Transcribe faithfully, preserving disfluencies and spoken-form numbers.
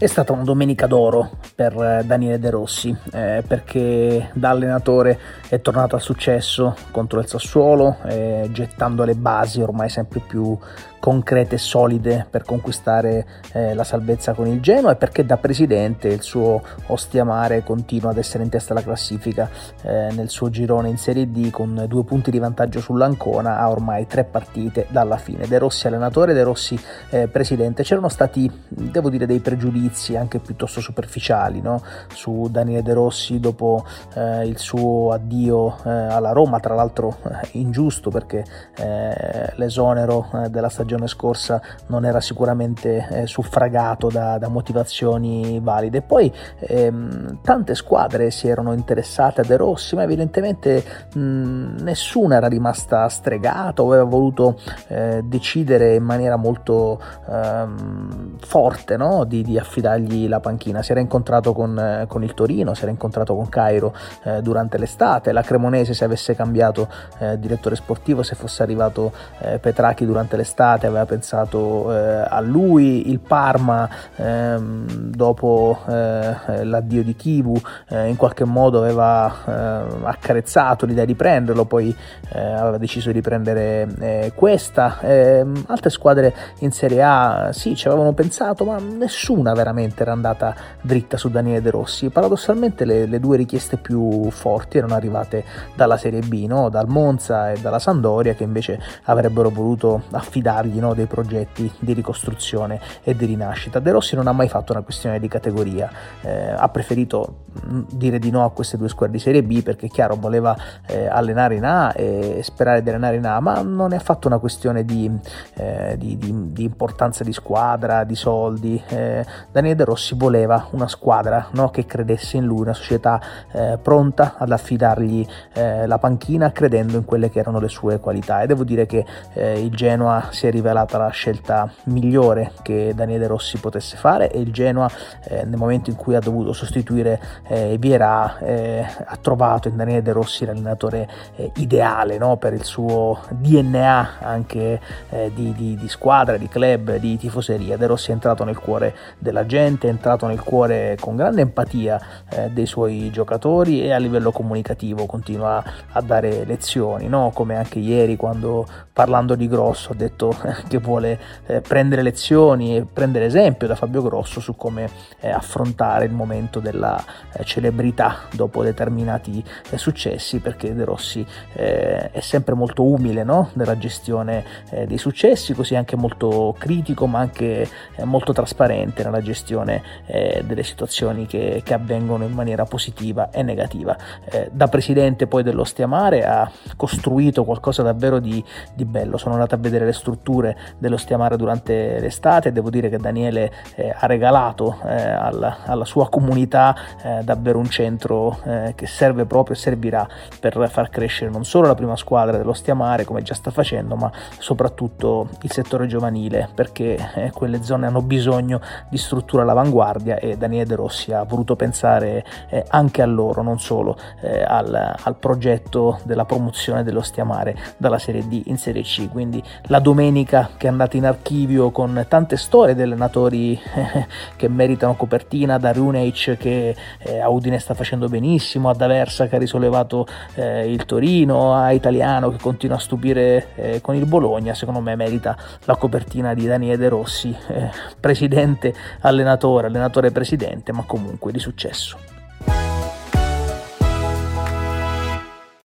È stata una domenica d'oro per Daniele De Rossi, eh, perché da allenatore è tornato al successo contro il Sassuolo, eh, gettando le basi ormai sempre più concrete e solide per conquistare eh, la salvezza con il Genoa, e perché da presidente il suo Ostia Mare continua ad essere in testa alla classifica eh, nel suo girone in Serie D, con due punti di vantaggio sull'Ancona a ormai tre partite dalla fine. De Rossi allenatore, De Rossi eh, presidente. C'erano stati, devo dire, dei pregiudizi anche piuttosto superficiali, no? Su Daniele De Rossi dopo eh, il suo addio eh, alla Roma, tra l'altro eh, ingiusto, perché eh, l'esonero eh, della stagione scorsa non era sicuramente eh, suffragato da, da motivazioni valide. Poi ehm, tante squadre si erano interessate a De Rossi, ma evidentemente mh, nessuna era rimasta stregata o aveva voluto eh, decidere in maniera molto ehm, forte, no? di, di affidargli la panchina. Si era incontrato con, eh, con il Torino, si era incontrato con Cairo eh, durante l'estate, la Cremonese, se avesse cambiato eh, direttore sportivo, se fosse arrivato eh, Petrachi durante l'estate, aveva pensato eh, a lui. Il Parma ehm, dopo eh, l'addio di Chivu eh, in qualche modo aveva eh, accarezzato l'idea di prenderlo, poi eh, aveva deciso di prendere eh, questa. Eh, altre squadre in Serie A sì, ci avevano pensato, ma nessuna veramente era andata dritta su Daniele De Rossi. Paradossalmente le, le due richieste più forti erano arrivate dalla Serie B, no? Dal Monza e dalla Sampdoria, che invece avrebbero voluto affidargli, no, dei progetti di ricostruzione e di rinascita. De Rossi non ha mai fatto una questione di categoria, eh, ha preferito dire di no a queste due squadre di Serie B, perché chiaro voleva eh, allenare in A e sperare di allenare in A, ma non è affatto una questione di, eh, di, di, di importanza di squadra, di soldi. eh, Daniele De Rossi voleva una squadra, no, che credesse in lui, una società eh, pronta ad affidargli eh, la panchina, credendo in quelle che erano le sue qualità, e devo dire che eh, il Genoa si è rivelata la scelta migliore che Daniele De Rossi potesse fare, e il Genoa eh, nel momento in cui ha dovuto sostituire eh, Vieira eh, ha trovato in Daniele De Rossi l'allenatore eh, ideale, no? Per il suo D N A anche eh, di, di, di squadra, di club, di tifoseria. De Rossi è entrato nel cuore della gente, è entrato nel cuore con grande empatia eh, dei suoi giocatori, e a livello comunicativo continua a dare lezioni, no? Come anche ieri, quando parlando di Grosso ha detto che vuole eh, prendere lezioni e prendere esempio da Fabio Grosso su come eh, affrontare il momento della eh, celebrità dopo determinati eh, successi, perché De Rossi eh, è sempre molto umile, no? Nella gestione eh, dei successi, così anche molto critico, ma anche eh, molto trasparente nella gestione eh, delle situazioni che, che avvengono in maniera positiva e negativa. Eh, da presidente poi dell'Ostia Mare ha costruito qualcosa davvero di, di bello. Sono andato a vedere le strutture dell'Ostia Mare durante l'estate, e devo dire che Daniele eh, ha regalato eh, alla, alla sua comunità eh, davvero un centro eh, che serve proprio e servirà per far crescere non solo la prima squadra dell'Ostia Mare, come già sta facendo, ma soprattutto il settore giovanile, perché eh, quelle zone hanno bisogno di struttura all'avanguardia, e Daniele De Rossi ha voluto pensare eh, anche a loro, non solo eh, al, al progetto della promozione dell'Ostia Mare dalla Serie D in Serie C. Quindi la domenica, che è andata in archivio con tante storie di allenatori eh, che meritano copertina, da Runeic che eh, a Udine sta facendo benissimo, a D'Aversa che ha risollevato eh, il Torino, a Italiano che continua a stupire eh, con il Bologna, secondo me merita la copertina di Daniele De Rossi, eh, presidente allenatore, allenatore presidente, ma comunque di successo.